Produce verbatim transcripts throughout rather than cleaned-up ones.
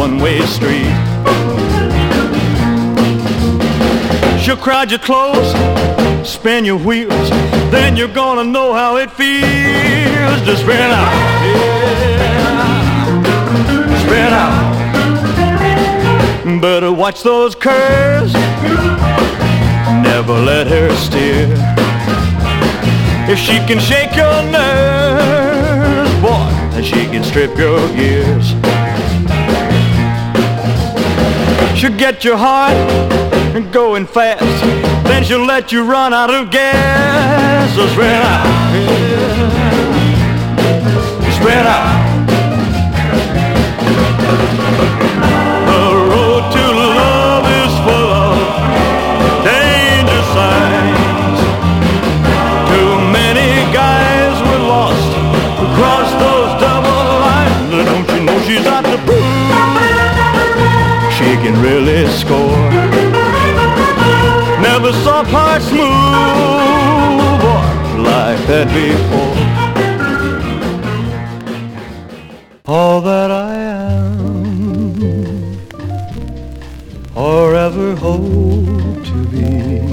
one-way street. She'll crowd your clothes, spin your wheels, then you're gonna know how it feels to spin out, yeah, spin out. Better watch those curves, never let her steer. If she can shake your nerves, boy, then she can strip your gears. She'll get your heart going fast, then she'll let you run out of gas. So spread out, yeah, spread out. The road to love is full of danger signs. Too many guys were lost across those double lines. Don't you know she's out to prove she can really score? Never saw parts move like that before. All that I am, or ever hope to be,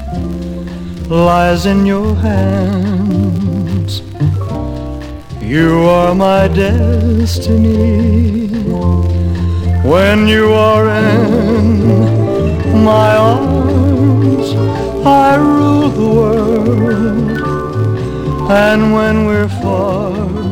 lies in your hands. You are my destiny. When you are in my arms, I rule the world, and when we're far